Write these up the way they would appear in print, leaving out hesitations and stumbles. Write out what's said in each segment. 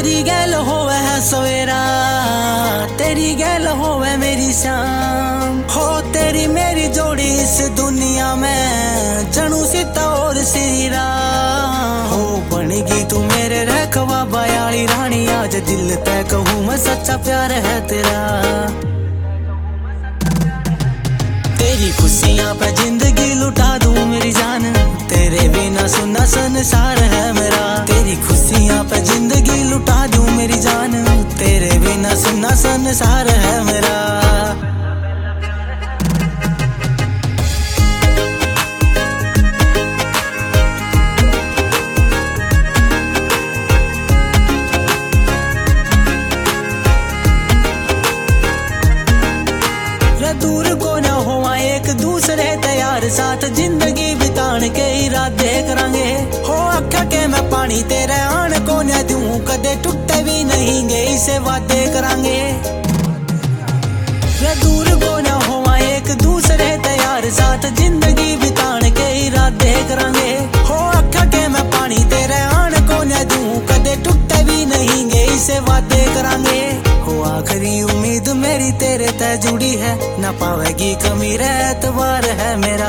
तेरी गैल होवे है सवेरा, तेरी गैल होवे मेरी शाम। हो तेरी मेरी जोड़ी इस दुनिया में, जनू सीता और श्री राम। हो बनेगी तू मेरे रखवा बयाली रानी, आज दिल तय कहूँ मैं सच्चा प्यार है तेरा। तेरी खुशियाँ पे जिंदगी लुटा दूं मेरी जान, तेरे बिना सुना संसार है मेरा। तेरी खुशियाँ पे जिंदगी लुटा दूं मेरी जान, तेरे बिना सुना संसार है मेरा। दूर को न होवा एक दूसरे तैयार, साथ जिंदगी बिताने के इरादे करांगे। हो अखा के मैं पानी तेरे आन को न दूं, कदे टूटे भी नहीं गे इसे वादे करांगे। दूर को न होवा एक दूसरे तैयार, साथ जिंदगी बिताने के इरादे करांगे। हो अखा के मैं पानी तेरे आन को न दूं, कदे टूटे भी नहीं गे इसे वादे करांगे। हो आखिरी उम्मीद मेरी तेरे तय जुड़ी है, न पावेगी कमी रे एतबार है मेरा।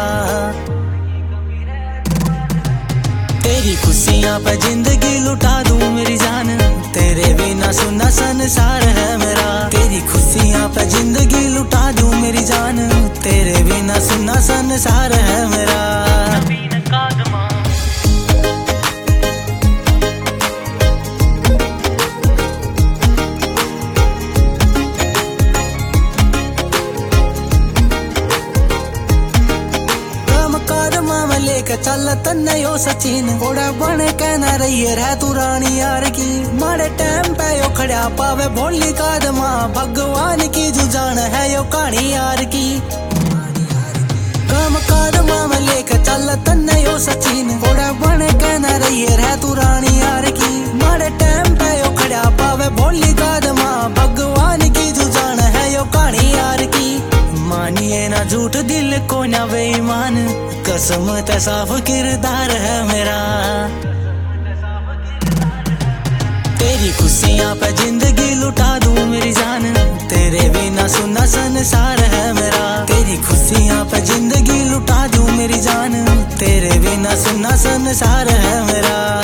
तेरी खुशियाँ पे जिंदगी लुटा दूं मेरी जान, तेरे बिना सुना संसार है मेरा। तेरी खुशियाँ पे जिंदगी लुटा दूं मेरी जान, तेरे बिना सुना संसार है मेरा। लेके चल तन्ने यो सचिन, घोड़ा बने कहना रही है तू रानी यार की। मारे टाइम पे यो खड़ा पावे भोली कादमा, भगवान की जुजान है यो कहानी यार की। काम कादमा में लेके चल तन्ने यो सचिन, घोड़ा बने कहना रही है तू रानी यार की। मारे टाइम पे यो खड़ा पावे भोली कादमा, भगवान की जुजान है यो कहानी यार की। मानिए ना झूठ दिल को ना बेईमान, कसम ते साफ किरदार है मेरा। तेरी खुशियाँ पे जिंदगी लुटा दूं मेरी जान, तेरे बिना सुना संसार है मेरा। तेरी खुशियाँ पे जिंदगी लुटा दूं मेरी जान, तेरे बिना सुना संसार है मेरा।